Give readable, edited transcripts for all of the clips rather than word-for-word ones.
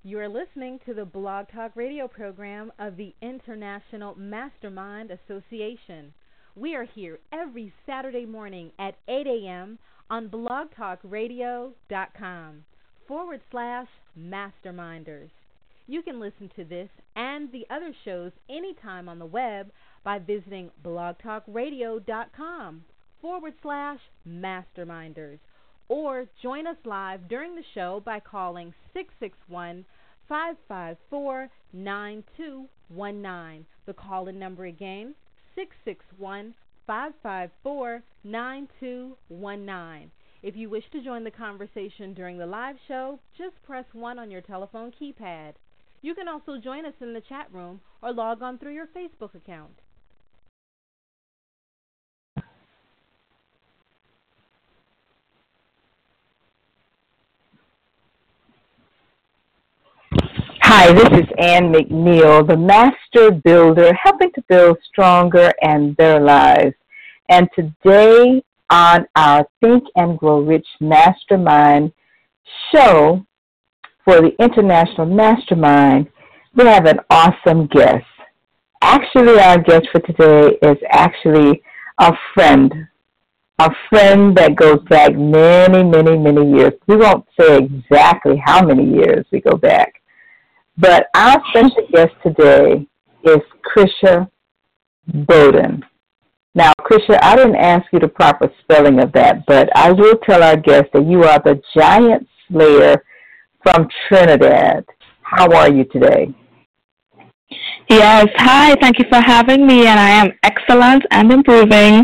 You are listening to the Blog Talk Radio program of the International Mastermind Association. We are here every Saturday morning at 8 a.m. on blogtalkradio.com/masterminders. You can listen to this and the other shows anytime on the web by visiting blogtalkradio.com/masterminders. Or join us live during the show by calling 661-554-9219. The call-in number again, 661-554-9219. If you wish to join the conversation during the live show, just press 1 on your telephone keypad. You can also join us in the chat room or log on through your Facebook account. Hi, this is Ann McNeil, the Master Builder, helping to build stronger and better lives. And today on our Think and Grow Rich Mastermind show for the International Mastermind, we have an awesome guest. Actually, our guest for today is actually a friend that goes back many, many, many years. We won't say exactly how many years we go back. But our special guest today is Krisha Bowden. Now, Krisha, I didn't ask you the proper spelling of that, but I will tell our guest that you are the giant slayer from Trinidad. How are you today? Yes, hi, thank you for having me, and I am excellent and improving.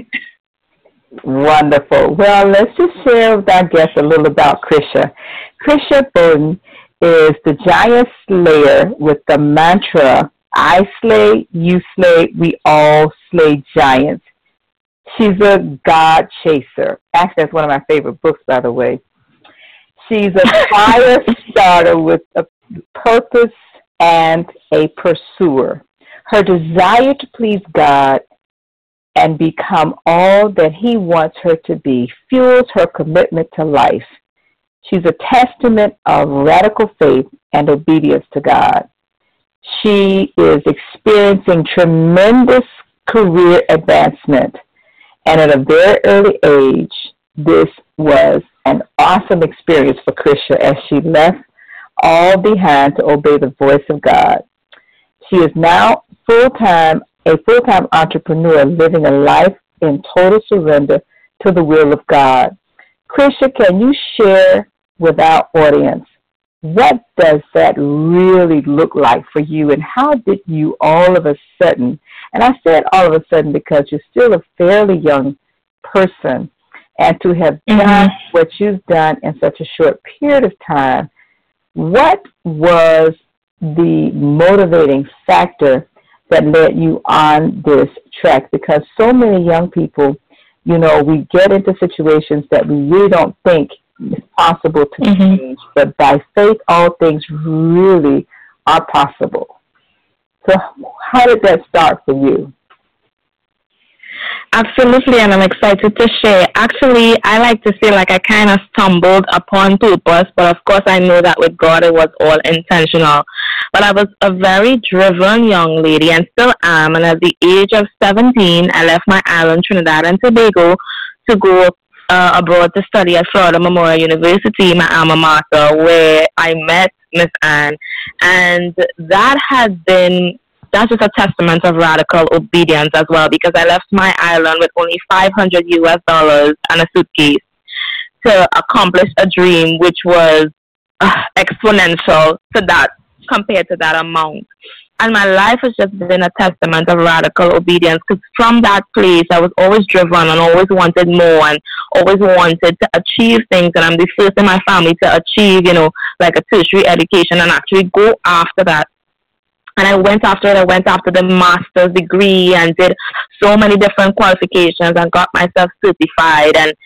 Wonderful. Well, let's just share with our guests a little about Krisha. Krisha Bowden is the giant slayer with the mantra, I slay, you slay, we all slay giants. She's a God chaser. Actually, that's one of my favorite books, by the way. She's a fire starter with a purpose and a pursuer. Her desire to please God and become all that He wants her to be fuels her commitment to life. She's a testament of radical faith and obedience to God. She is experiencing tremendous career advancement. And at a very early age, this was an awesome experience for Krisha as she left all behind to obey the voice of God. She is now a full-time entrepreneur living a life in total surrender to the will of God. Krisha, can you share with our audience, what does that really look like for you, and how did you all of a sudden, and I said all of a sudden because you're still a fairly young person, and to have done what you've done in such a short period of time, what was the motivating factor that led you on this track? Because so many young people, you know, we get into situations that we really don't think is possible to change, but by faith, all things really are possible. So how did that start for you? Absolutely, and I'm excited to share. Actually, I like to say like I kind of stumbled upon purpose, but of course I know that with God it was all intentional. But I was a very driven young lady and still am, and at the age of 17, I left my island, Trinidad and Tobago, to go abroad to study at Florida Memorial University, my alma mater, where I met Miss Anne, and that's just a testament of radical obedience as well, because I left my island with only $500 and a suitcase to accomplish a dream which was exponential to that, compared to that amount. And my life has just been a testament of radical obedience, because from that place I was always driven and always wanted more and always wanted to achieve things, and I'm the first in my family to achieve, you know, like a tertiary education and actually go after that. And I went after it. I went after the master's degree and did so many different qualifications and got myself certified. And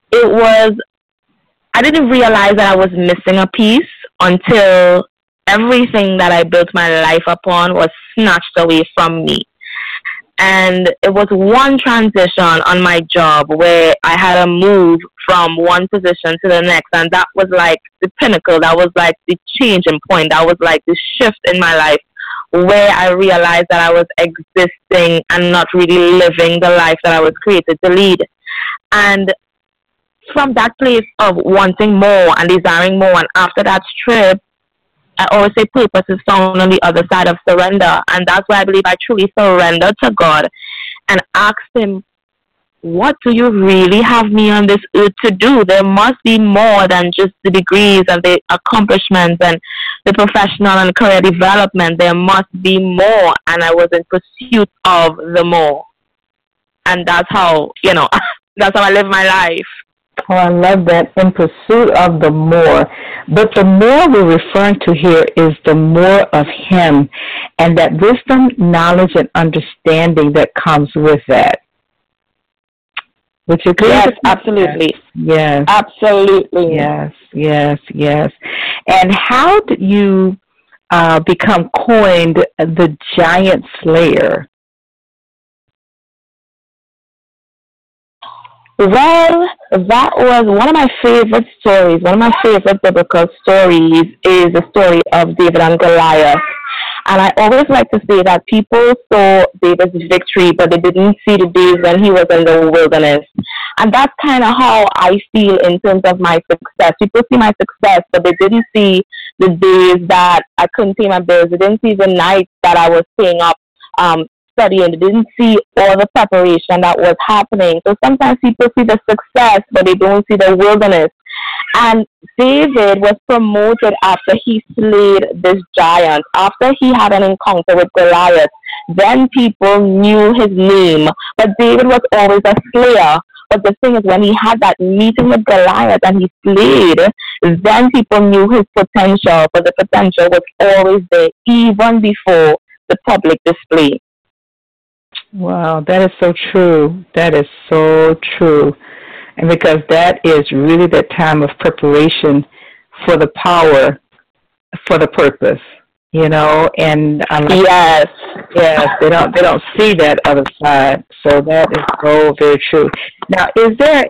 I didn't realize that I was missing a piece until everything that I built my life upon was snatched away from me. And it was one transition on my job where I had to move from one position to the next. And that was like the pinnacle. That was like the changing point. That was like the shift in my life where I realized that I was existing and not really living the life that I was created to lead. And from that place of wanting more and desiring more, and after that trip, I always say purpose is found on the other side of surrender. And that's why I believe I truly surrendered to God and asked Him, what do you really have me on this earth to do? There must be more than just the degrees and the accomplishments and the professional and career development. There must be more. And I was in pursuit of the more. And that's how, that's how I live my life. Oh, I love that, in pursuit of the more. But the more we're referring to here is the more of Him and that wisdom, knowledge, and understanding that comes with that. Would you agree? Yes, absolutely. Yes. Absolutely. Yes. And how did you become coined the Giant Slayer? Well, that was one of my favorite stories. One of my favorite biblical stories is the story of David and Goliath. And I always like to say that people saw David's victory, but they didn't see the days when he was in the wilderness. And that's kind of how I feel in terms of my success. People see my success, but they didn't see the days that I couldn't pay my bills. They didn't see the nights that I was staying up studying. They didn't see all the preparation that was happening. So sometimes people see the success, but they don't see the wilderness. And David was promoted after he slayed this giant, after he had an encounter with Goliath. Then people knew his name. But David was always a slayer. But the thing is, when he had that meeting with Goliath and he slayed, then people knew his potential. But the potential was always there, even before the public display. Wow, that is so true. That is so true. And because that is really the time of preparation for the power, for the purpose, and yes, they don't see that other side. So that is so very true. Now, is there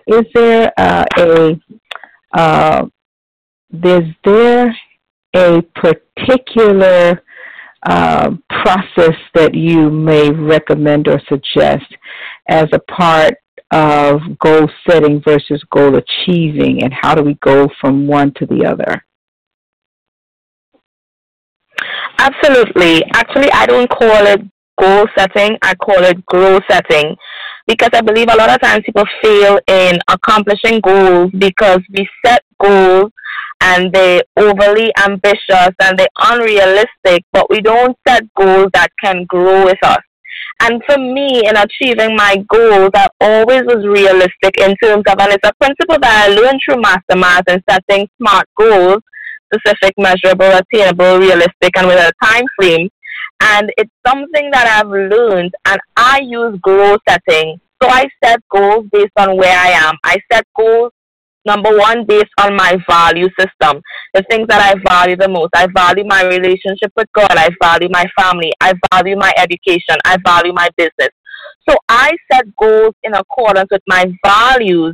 a particular process that you may recommend or suggest as a part of goal setting versus goal achieving, and how do we go from one to the other? Absolutely. Actually, I don't call it goal setting. I call it growth setting, because I believe a lot of times people fail in accomplishing goals because we set goals and they're overly ambitious and they're unrealistic, but we don't set goals that can grow with us. And for me, in achieving my goals, I always was realistic in terms of, and it's a principle that I learned through Masterminds and setting SMART goals, specific, measurable, attainable, realistic, and with a time frame. And it's something that I've learned, and I use goal setting. So I set goals based on where I am. I set goals, number one, based on my value system, the things that I value the most. I value my relationship with God. I value my family. I value my education. I value my business. So I set goals in accordance with my values,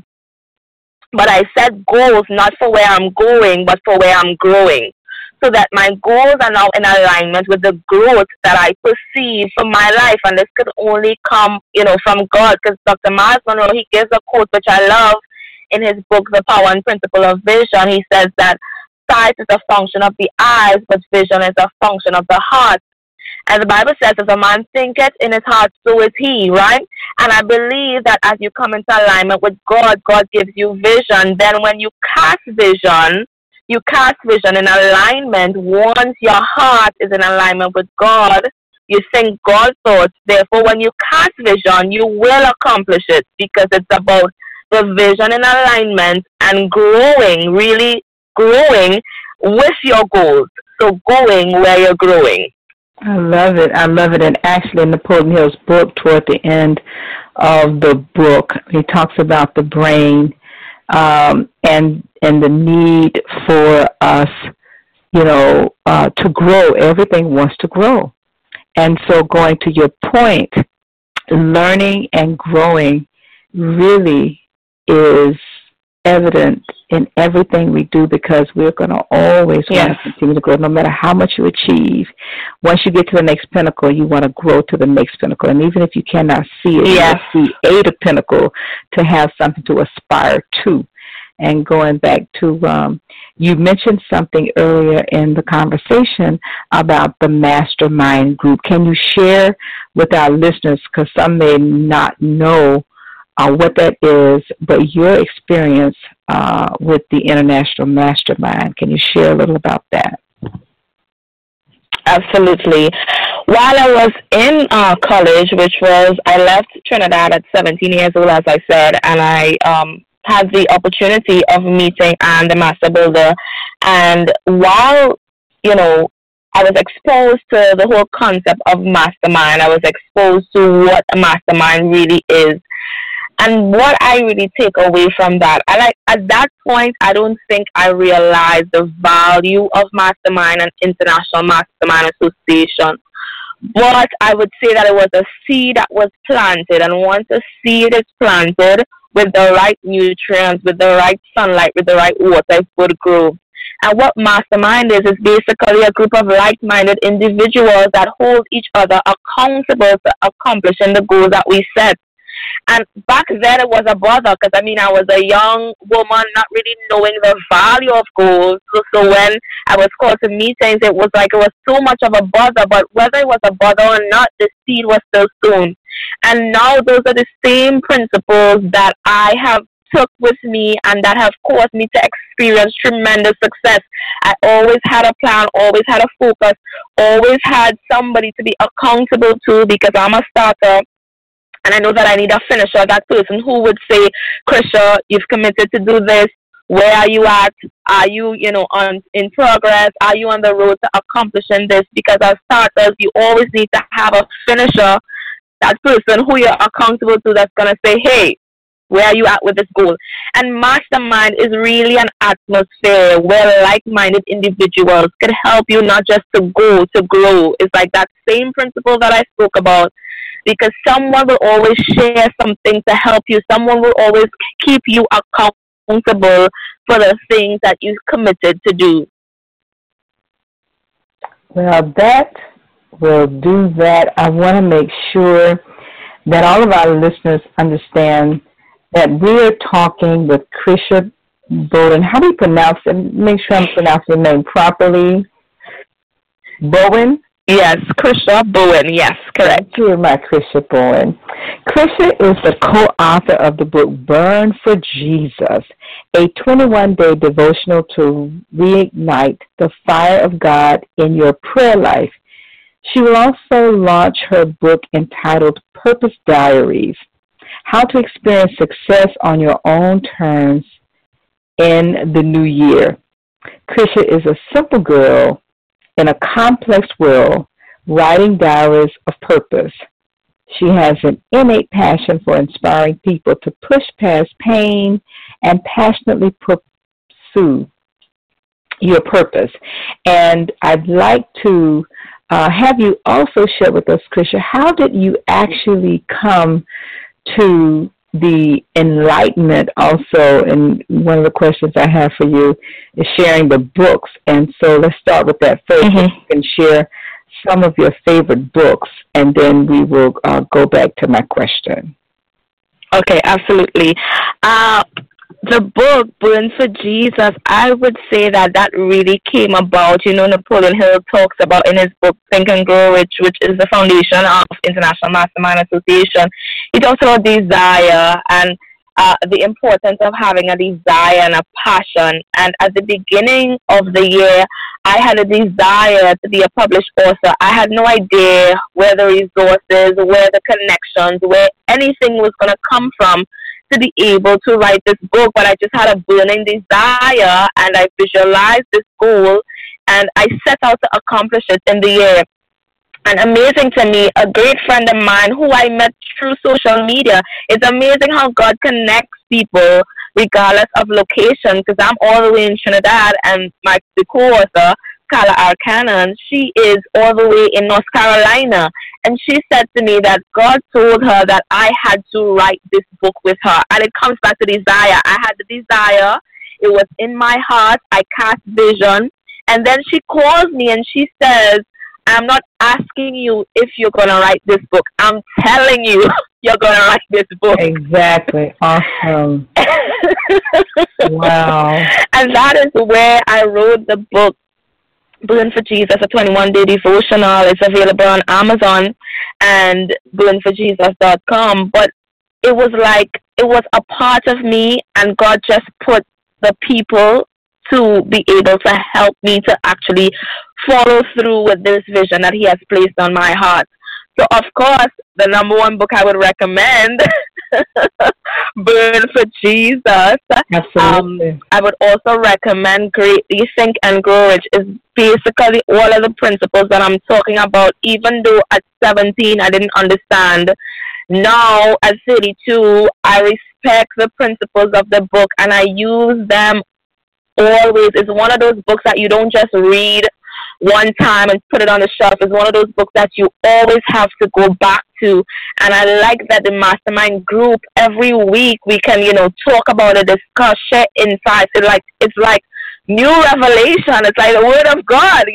but I set goals not for where I'm going, but for where I'm growing, so that my goals are now in alignment with the growth that I perceive from my life. And this could only come, from God, because Dr. Myles Munroe, he gives a quote which I love in his book, The Power and Principle of Vision. He says that sight is a function of the eyes, but vision is a function of the heart. And the Bible says, as a man thinketh in his heart, so is he, right? And I believe that as you come into alignment with God, God gives you vision. Then when you cast vision in alignment. Once your heart is in alignment with God, you think God's thoughts. Therefore, when you cast vision, you will accomplish it, because it's about the vision in alignment and growing, really growing with your goals. So going where you're growing. I love it. And actually, in Napoleon Hill's book, toward the end of the book, he talks about the brain and the need for us, to grow. Everything wants to grow. And so going to your point learning and growing really is evident in everything we do, because we're going to always want to continue to grow no matter how much you achieve. Once you get to the next pinnacle, you want to grow to the next pinnacle. And even if you cannot see it, you see a pinnacle to have something to aspire to. And going back to, you mentioned something earlier in the conversation about the mastermind group. Can you share with our listeners, because some may not know what that is, but your experience with the International Mastermind. Can you share a little about that? Absolutely. While I was in college, I left Trinidad at 17 years old, as I said, and I had the opportunity of meeting Anne, the Master Builder. And while, I was exposed to the whole concept of mastermind, I was exposed to what a mastermind really is. And what I really take away from that, at that point, I don't think I realized the value of Mastermind and International Mastermind Association. But I would say that it was a seed that was planted, and once a seed is planted with the right nutrients, with the right sunlight, with the right water, it would grow. And what Mastermind is basically a group of like-minded individuals that hold each other accountable to accomplishing the goals that we set. And back then it was a bother, because I was a young woman not really knowing the value of goals. So when I was called to meetings, it was so much of a bother. But whether it was a bother or not, the seed was still sown. And now those are the same principles that I have took with me and that have caused me to experience tremendous success. I always had a plan, always had a focus, always had somebody to be accountable to, because I'm a starter. And I know that I need a finisher, that person who would say, Krisha, you've committed to do this. Where are you at? Are you, in progress? Are you on the road to accomplishing this? Because as starters, you always need to have a finisher, that person who you're accountable to, that's going to say, hey, where are you at with this goal? And Mastermind is really an atmosphere where like-minded individuals can help you not just to go, to grow. It's like that same principle that I spoke about. Because someone will always share something to help you. Someone will always keep you accountable for the things that you committed to do. Well, that will do that. I want to make sure that all of our listeners understand that we're talking with Krisha Bowen. How do you pronounce it? Make sure I'm pronouncing your name properly. Bowen? Yes, Krisha Bowen. Yes, correct. Thank you, my Krisha Bowen. Krisha is the co-author of the book Burn for Jesus, a 21-day devotional to reignite the fire of God in your prayer life. She will also launch her book entitled Purpose Diaries, How to Experience Success on Your Own Terms in the New Year. Krisha is a simple girl in a complex world, writing diaries of purpose. She has an innate passion for inspiring people to push past pain and passionately pursue your purpose. And I'd like to have you also share with us, Krisha, how did you actually come to the enlightenment also? And one of the questions I have for you is sharing the books. And so let's start with that first. You can share some of your favorite books, and then we will go back to my question. Okay, absolutely. The book, Burn for Jesus, I would say that really came about, Napoleon Hill talks about in his book, Think and Grow Rich, which is the foundation of International Mastermind Association. He talks about desire and the importance of having a desire and a passion. And at the beginning of the year, I had a desire to be a published author. I had no idea where the resources, where the connections, where anything was going to come from to be able to write this book, but I just had a burning desire, and I visualized this goal, and I set out to accomplish it in the year. And amazing to me, a great friend of mine who I met through social media, it's amazing how God connects people regardless of location, because I'm all the way in Trinidad, and the co-author Kala Arcanon, she is all the way in North Carolina. And she said to me that God told her that I had to write this book with her. And it comes back to desire. I had the desire. It was in my heart. I cast vision. And then she calls me and she says, I'm not asking you if you're going to write this book. I'm telling you, you're going to write this book. Exactly. Awesome. Wow. And that is where I wrote the book, Burn for Jesus, a 21-day devotional. It's available on Amazon and burnforjesus.com. But it was a part of me, and God just put the people to be able to help me to actually follow through with this vision that He has placed on my heart. So, of course, the number one book I would recommend, Burn for Jesus. Absolutely. I would also recommend Greatly Think and Grow Rich. Is basically all of the principles that I'm talking about. Even though at 17 I didn't understand, now at 32 I respect the principles of the book and I use them always. It's one of those books that you don't just read one time and put it on the shelf. It's one of those books that you always have to go back to. And I like that the mastermind group, every week we can, talk about it, discuss, share insights. It's like new revelation. It's like the word of God,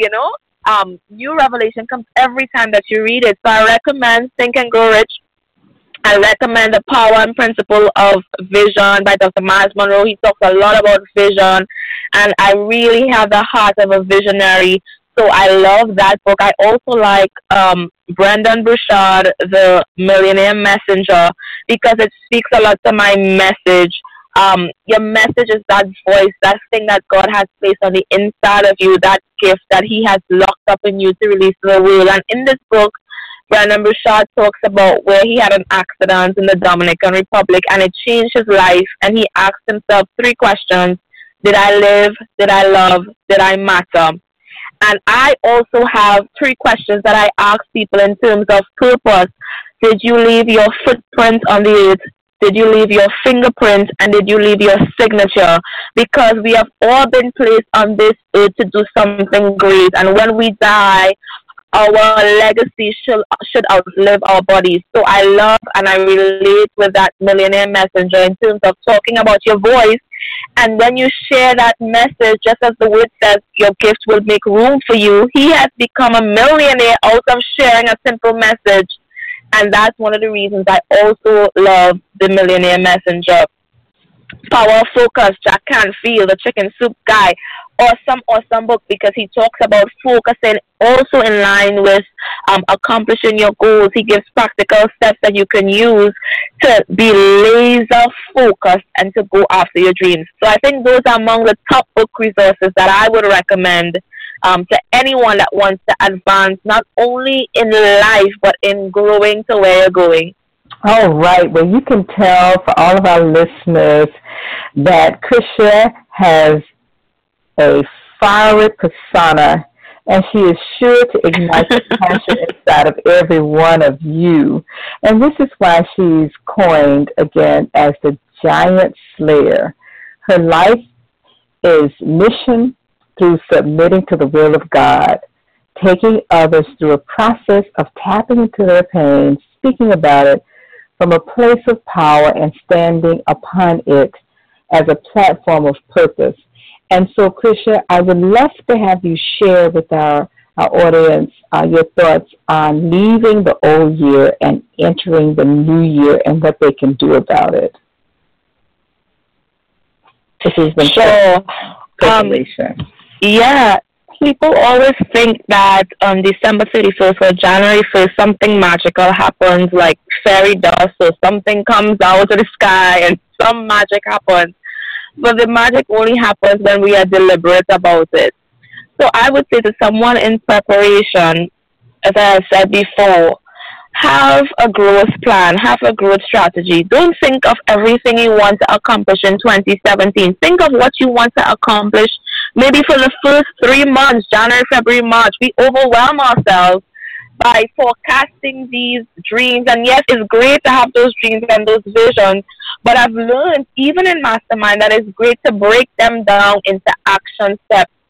new revelation comes every time that you read it. So I recommend Think and Grow Rich. I recommend The Power and Principle of Vision by Dr. Miles Monroe. He talks a lot about vision, and I really have the heart of a visionary. So I love that book. I also like Brendon Burchard, The Millionaire Messenger, because it speaks a lot to my message. Your message is that voice, that thing that God has placed on the inside of you, that gift that He has locked up in you to release to the world. And in this book, Brendon Burchard talks about where he had an accident in the Dominican Republic and it changed his life. And he asked himself 3 questions. Did I live? Did I love? Did I matter? And I also have 3 questions that I ask people in terms of purpose. Did you leave your footprint on the earth? Did you leave your fingerprint? And did you leave your signature? Because we have all been placed on this earth to do something great. And when we die, our legacy should outlive our bodies. So I love and I relate with that millionaire messenger in terms of talking about your voice. And when you share that message, just as the word says, your gift will make room for you. He has become a millionaire out of sharing a simple message. And that's one of the reasons I also love The Millionaire Messenger. Power Focus, Jack Canfield, the chicken soup guy. Awesome book, because he talks about focusing also in line with accomplishing your goals. He gives practical steps that you can use to be laser focused and to go after your dreams. So I think those are among the top book resources that I would recommend to anyone that wants to advance not only in life but in growing to where you're going. All right. Well, you can tell for all of our listeners that Krisha has a fiery persona, and she is sure to ignite the passion inside of every one of you. And this is why she's coined again as the Giant Slayer. Her life is mission through submitting to the will of God, taking others through a process of tapping into their pain, speaking about it from a place of power, and standing upon it as a platform of purpose. And so, Krisha, I would love to have you share with our audience your thoughts on leaving the old year and entering the new year and what they can do about it. This has been preparation. People always think that on December 31st or January 1st, something magical happens, like fairy dust, or something comes out of the sky and some magic happens. But the magic only happens when we are deliberate about it. So I would say to someone in preparation, as I said before, have a growth plan, have a growth strategy. Don't think of everything you want to accomplish in 2017. Think of what you want to accomplish maybe for the first 3 months, January, February, March. We overwhelm ourselves by forecasting these dreams. And yes, it's great to have those dreams and those visions, but I've learned, even in Mastermind, that it's great to break them down into action steps.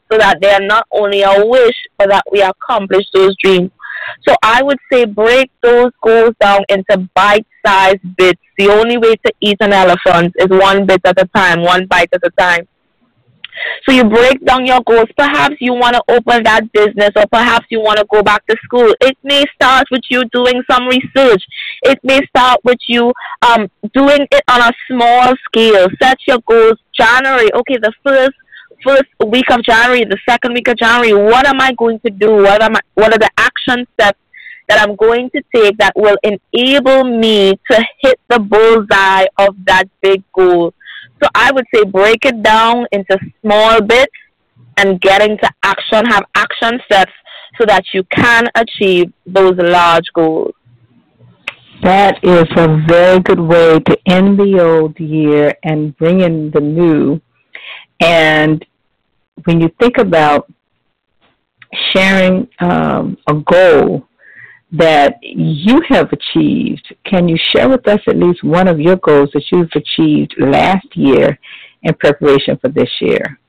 so that they are not only a wish, but that we accomplish those dreams. So I would say break those goals down into bite-sized bits. The only way to eat an elephant is one bit at a time, one bite at a time. So you break down your goals. Perhaps you want to open that business, or perhaps you want to go back to school. It may start with you doing some research. It may start with you doing it on a small scale. Set your goals. January, okay, the first week of January, the second week of January. What am I going to do? What are the action steps that I'm going to take that will enable me to hit the bullseye of that big goal? So I would say break it down into small bits and get into action, have action steps so that you can achieve those large goals. That is a very good way to end the old year and bring in the new. And when you think about sharing a goal that you have achieved, can you share with us at least one of your goals that you've achieved last year in preparation for this year?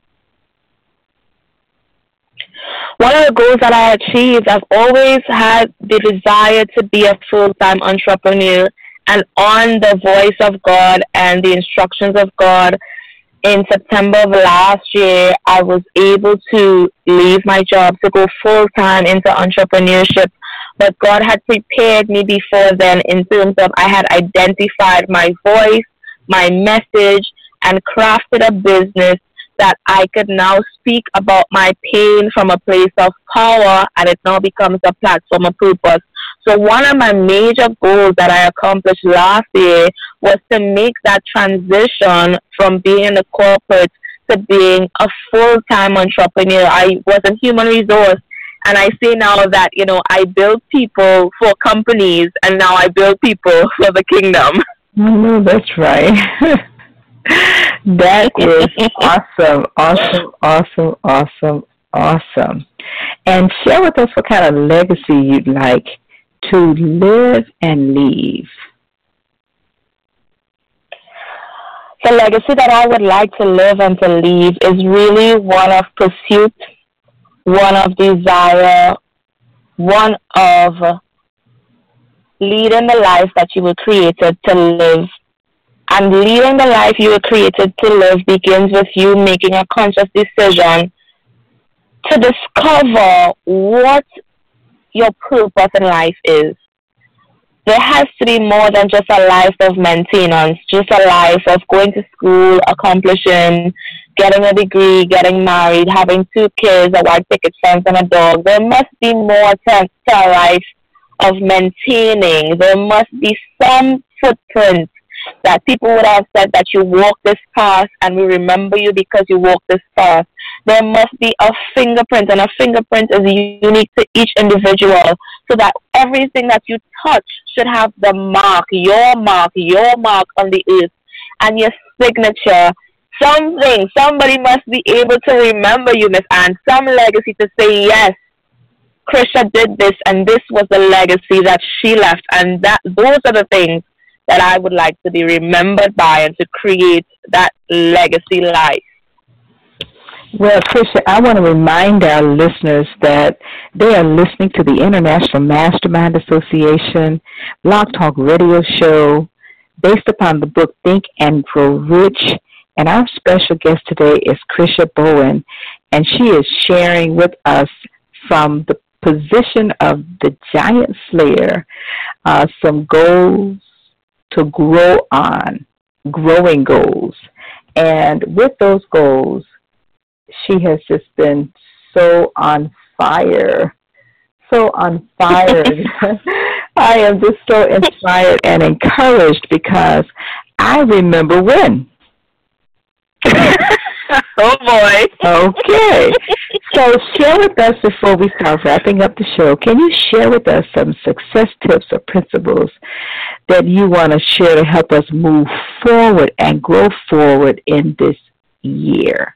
One of the goals that I achieved, I've always had the desire to be a full-time entrepreneur, and on the voice of God and the instructions of God, in September of last year, I was able to leave my job to go full-time into entrepreneurship. But God had prepared me before then in terms of I had identified my voice, my message, and crafted a business that I could now speak about my pain from a place of power, and it now becomes a platform of purpose. So one of my major goals that I accomplished last year was to make that transition from being in the corporate to being a full-time entrepreneur. I was in human resource, and I say now that, I build people for companies, and now I build people for the kingdom. No, that's right. That is awesome. And share with us what kind of legacy you'd like to live and leave. The legacy that I would like to live and to leave is really one of pursuit, one of desire, one of leading the life that you were created to live. And leading the life you were created to live begins with you making a conscious decision to discover what your purpose in life is. There has to be more than just a life of maintenance, just a life of going to school, accomplishing, getting a degree, getting married, having 2 kids, a white picket fence, and a dog. There must be more to a life of maintaining. There must be some footprint that people would have said that you walk this path and we remember you because you walk this path. There must be a fingerprint, and a fingerprint is unique to each individual, so that everything that you touch should have the mark, your mark on the earth, and your signature. Somebody must be able to remember you, Miss Anne, some legacy to say, yes, Krisha did this, and this was the legacy that she left, and those are the things that I would like to be remembered by and to create that legacy life. Well, Krisha, I want to remind our listeners that they are listening to the International Mastermind Association Blog Talk Radio show based upon the book Think and Grow Rich. And our special guest today is Krisha Bowen, and she is sharing with us from the position of the giant slayer some goals to grow on, growing goals. And with those goals, she has just been so on fire. I am just so inspired and encouraged because I remember when. Oh, boy. Okay. So share with us before we start wrapping up the show. Can you share with us some success tips or principles that you want to share to help us move forward and grow forward in this year?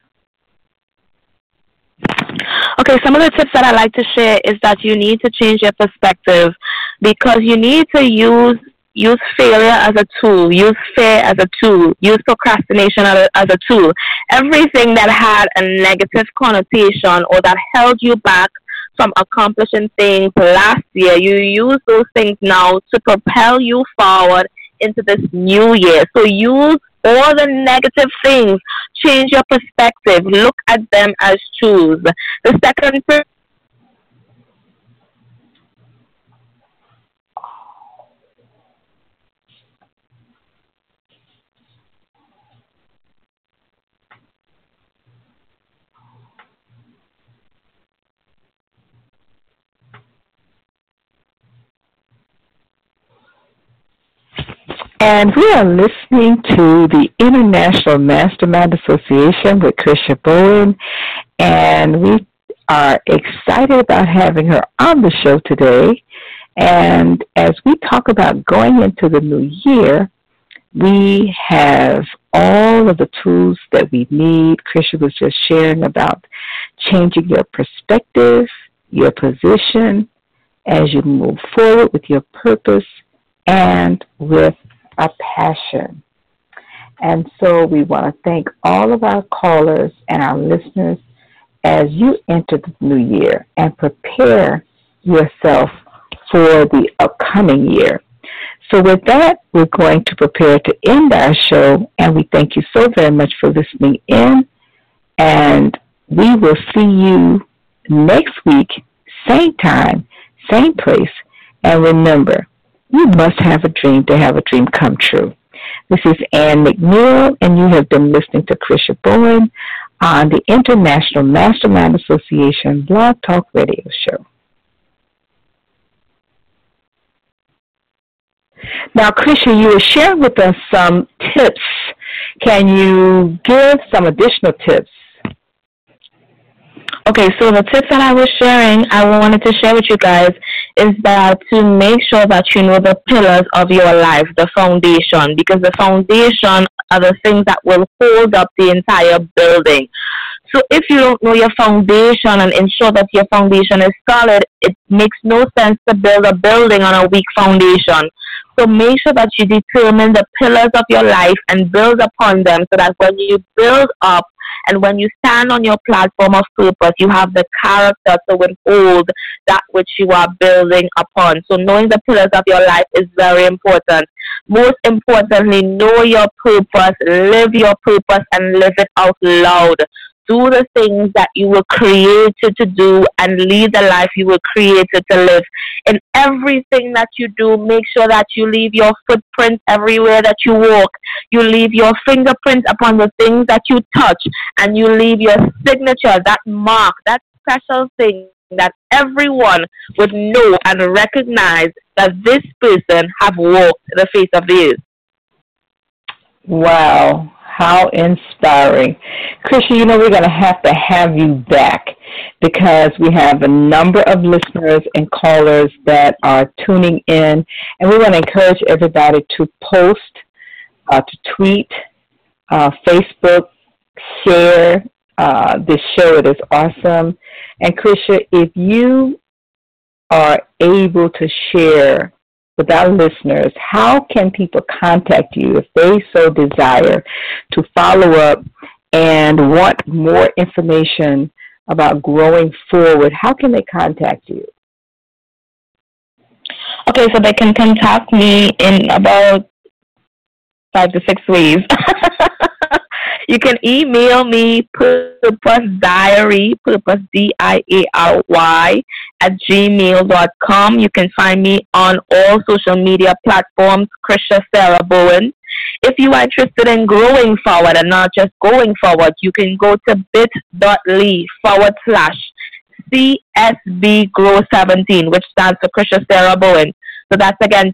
Okay, some of the tips that I like to share is that you need to change your perspective, because you need to use use failure as a tool, use fear as a tool, use procrastination as a tool. Everything that had a negative connotation or that held you back from accomplishing things last year, you use those things now to propel you forward into this new year. So use all the negative things, change your perspective, look at them as tools. The second And we are listening to the International Mastermind Association with Krisha Bowen, and we are excited about having her on the show today. And as we talk about going into the new year, we have all of the tools that we need. Krisha was just sharing about changing your perspective, your position, as you move forward with your purpose and with a passion. And so we want to thank all of our callers and our listeners as you enter the new year and prepare yourself for the upcoming year. So with that, we're going to prepare to end our show, and we thank you so very much for listening in, and we will see you next week, same time, same place, and remember, you must have a dream to have a dream come true. This is Ann McNeil, and you have been listening to Krisha Bowen on the International Mastermind Association Blog Talk Radio Show. Now, Krisha, you were sharing with us some tips. Can you give some additional tips? Okay, so the tips that I was sharing, I wanted to share with you guys is that to make sure that you know the pillars of your life, the foundation, because the foundation are the things that will hold up the entire building. So if you don't know your foundation and ensure that your foundation is solid, it makes no sense to build a building on a weak foundation. So make sure that you determine the pillars of your life and build upon them so that when you build up and when you stand on your platform of purpose, you have the character to withhold that which you are building upon. So knowing the pillars of your life is very important. Most importantly, know your purpose, live your purpose, and live it out loud. Do the things that you were created to do and lead the life you were created to live. In everything that you do, make sure that you leave your footprint everywhere that you walk. You leave your fingerprints upon the things that you touch, and you leave your signature, that mark, that special thing that everyone would know and recognize that this person have walked the face of the earth. Wow. How inspiring. Krisha, you know we're going to have you back because we have a number of listeners and callers that are tuning in, and we want to encourage everybody to post, to tweet, Facebook, share this show. It is awesome. And Krisha, if you are able to share with our listeners, how can people contact you if they so desire to follow up and want more information about growing forward? How can they contact you? Okay, so they can contact me in about 5 to 6 ways. You can email me purposediary, purpose DIARY @gmail.com. You can find me on all social media platforms, Krisha Sarah Bowen. If you are interested in growing forward and not just going forward, you can go to bit.ly/CSB Grow 17, which stands for Krisha Sarah Bowen. So that's again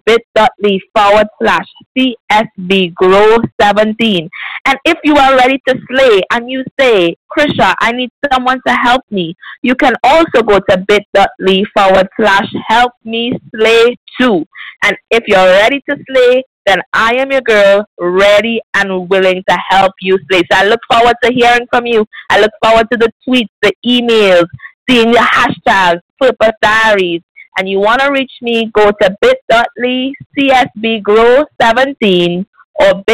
bit.ly/CSB Grow 17. And if you are ready to slay and you say, Krisha, I need someone to help me, you can also go to bit.ly/help me slay too. And if you're ready to slay, then I am your girl, ready and willing to help you slay. So I look forward to hearing from you. I look forward to the tweets, the emails, seeing your hashtags, Purpose Diaries, and you want to reach me, go to bit.ly CSBGrow17 or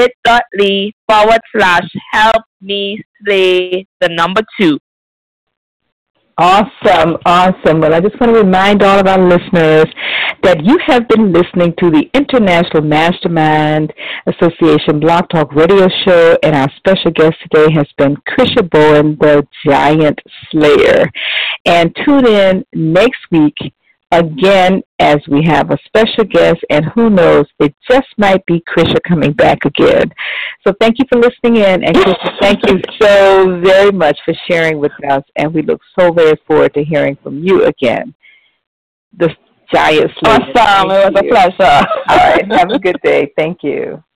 bit.ly/help-me-slay-2. Awesome, awesome. Well, I just want to remind all of our listeners that you have been listening to the International Mastermind Association Blog Talk Radio Show, and our special guest today has been Krisha Bowen, the Giant Slayer. And tune in next week again as we have a special guest, and who knows, it just might be Krisha coming back again. So thank you for listening in, and Krisha, thank you so very much for sharing with us, and we look so very forward to hearing from you again. The Giant Slayer. Awesome. It was a pleasure. All right. Have a good day. Thank you.